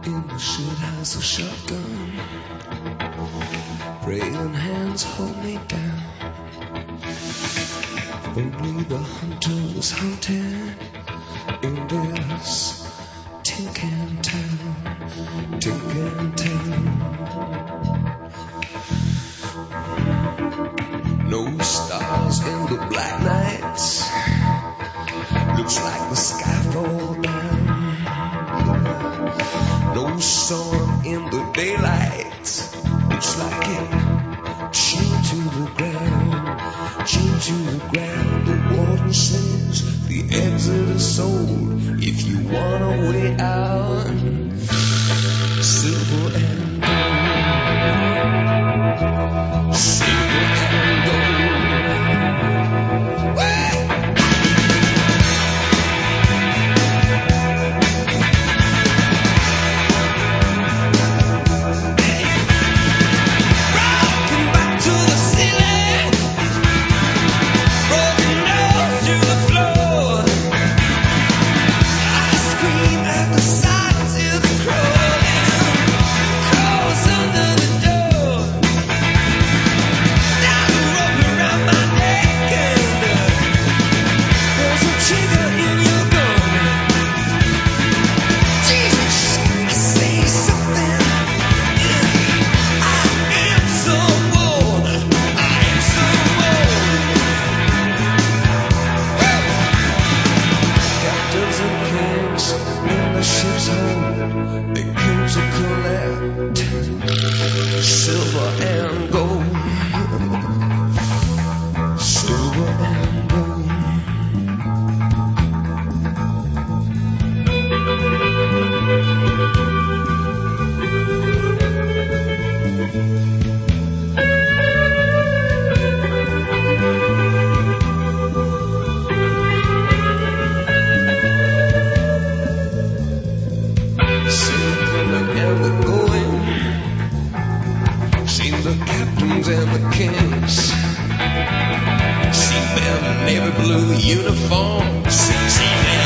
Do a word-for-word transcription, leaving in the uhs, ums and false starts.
In the shit house, a shotgun. Praying hands hold me down. Only the hunters hunting in this tin can town, tin can town. No stars in the black nights. Looks like the sky fall down. No sun in the daylight. Looks like it chained to the ground, chained to the ground. The warden says the exit is sold. If you want a way out, silver and gold, silver and gold. Blue uniforms, see them